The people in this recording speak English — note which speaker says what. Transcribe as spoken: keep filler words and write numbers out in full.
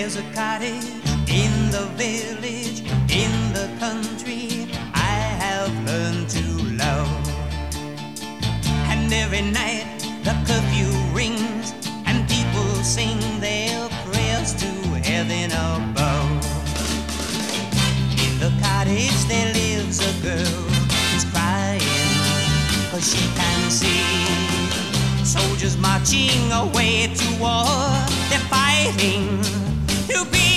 Speaker 1: There's a cottage in the village, in the country, I have learned to love. And every night the curfew rings and people sing their prayers to heaven above. In the cottage there lives a girl who's crying 'cause she can see soldiers marching away to war. They're fighting to be